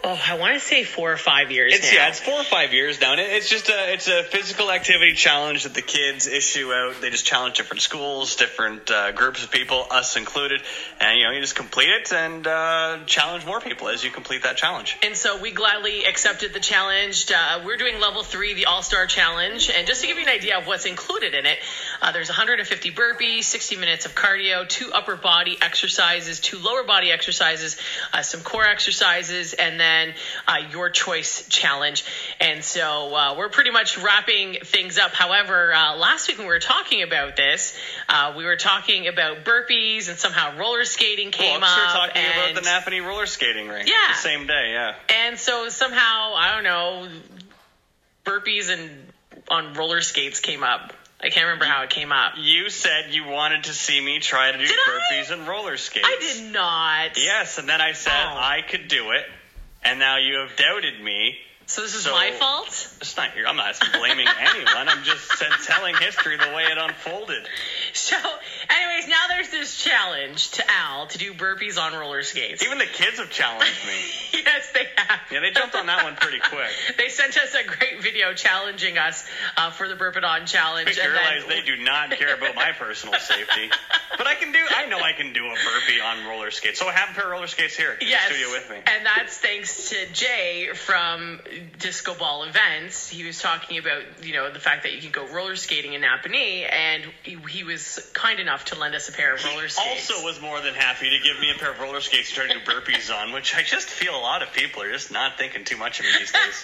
I want to say 4 or 5 years now. Yeah, it's 4 or 5 years now. And it's just it's a physical activity challenge that the kids issue out. They just challenge different schools, different groups of people, us included. And, you just complete it and challenge more people as you complete that challenge. And so we gladly accepted the challenge. We're doing level 3, the All-Star Challenge. And just to give you an idea of what's included in it, there's 150 burpees, 60 minutes of cardio, 2 upper body exercises, 2 lower body exercises, some core exercises, and then your choice challenge. And so we're pretty much wrapping things up. However, last week when we were talking about this, we were talking about burpees and somehow roller skating came up. We were talking about the Napanee roller skating rink. Yeah. The same day, yeah. And so somehow, I don't know, burpees and on roller skates came up. I can't remember how it came up. You said you wanted to see me try to do burpees and roller skates. I did not. Yes, and then I said I could do it, and now you have doubted me. So this is my fault? It's not your. I'm not blaming anyone. I'm just telling history the way it unfolded. So, anyways, now there's this challenge to Al to do burpees on roller skates. Even the kids have challenged me. Yes, they have. Yeah, they jumped on that one pretty quick. They sent us a great video challenging us for the Burp It On challenge. I realize they do not care about my personal safety. But I know I can do a burpee on roller skates. So I have a pair of roller skates here in the studio with me. And that's thanks to Jay from Disco Ball Events. He was talking about, the fact that you can go roller skating in Napanee, and he was kind enough to lend us a pair of roller skates. He also was more than happy to give me a pair of roller skates to try to do burpees on, which I just feel a lot of people are just not thinking too much of me these days.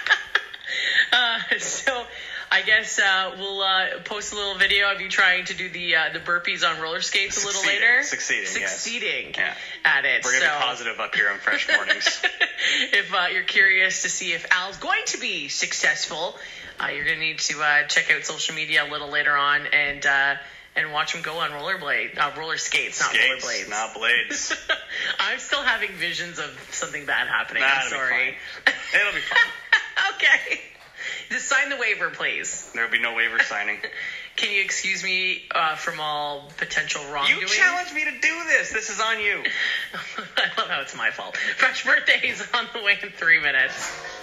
So I guess we'll post a little video of you trying to do the burpees on roller skates a little later. Succeeding at it. We're going to be positive up here on Fresh Mornings. If you're curious to see if Al's going to be successful, you're going to need to check out social media a little later on and watch him go on roller skates, not rollerblades. Not blades. I'm still having visions of something bad happening. I'm sorry. It'll be fine. Okay. Just sign the waiver, please. There will be no waiver signing. Can you excuse me from all potential wrongdoing? You challenged me to do this. This is on you. I love how it's my fault. Fresh Birthday is on the way in 3 minutes.